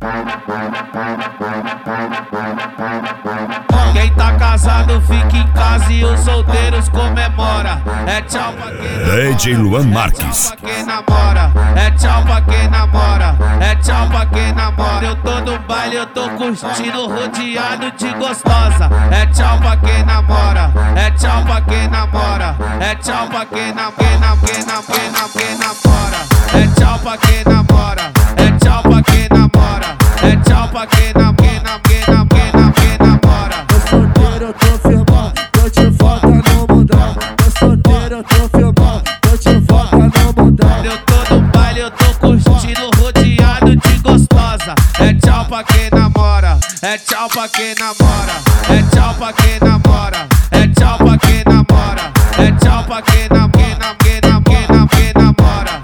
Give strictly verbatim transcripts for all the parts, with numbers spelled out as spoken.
Quem tá casado fica em casa e os solteiros comemora. É tchau pra quem namora, D J Luan Marques. é tchau pra quem namora, é tchau pra quem namora, é tchau pra quem namora. Eu tô no baile, eu tô curtindo, rodeado de gostosa. É tchau pra quem namora, é tchau pra quem namora, é tchau pra quem namora, quem nam, quem nam, quem nam, quem namora. É tchau pra quem namora, é tchau pra quem namora, é tchau pra quem nam, quem nam, quem nam, quem nam, quem namora. Tô solteiro, eu tô firmão, tô de volta no mundão. Tô solteiro, eu tô firmão, tô de volta no mundão. Eu tô no baile, eu tô curtindo, rodeado de gostosa. É tchau pra quem namora, é tchau pra quem namora, é tchau pra quem namora, é tchau pra quem namora, é tchau pra quem nam, quem nam, quem nam, quem nam, quem namora.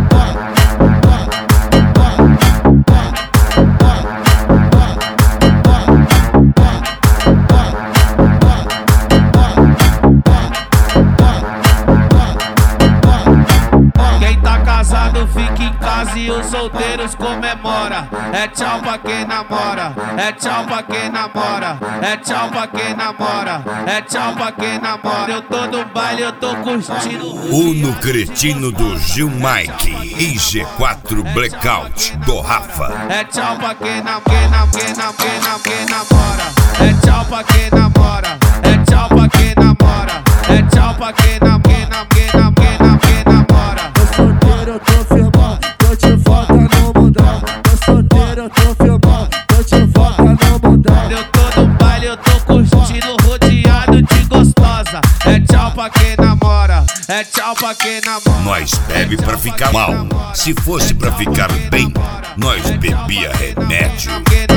Quem tá casado fica em casa e os solteiros comemora. É tchau pra quem namora, é tchau pra quem namora, é tchau pra quem namora, é tchau pra quem namora. Eu tô no baile, eu tô curtindo. Uno Cretino do Gil Mike e G quatro Blackout do Rafa. É tchau pra quem nam, quem nam, quem nam, quem nam, quem namora. É tchau pra quem namora, é tchau pra quem namora, é tchau pra quem nam, quem nam, quem nam, quem nam, quem namora. Tô solteiro, eu tô firmão, tô de volta no mundão. Tô solteiro, eu tô firmão, tô de volta no mundão. Eu tô no baile, eu tô curtindo, rodeado de gostosa. É tchau pra quem namora, é tchau pra quem namora. Nós bebe pra ficar mal. Se fosse pra ficar bem, nós bebia remédio. Quem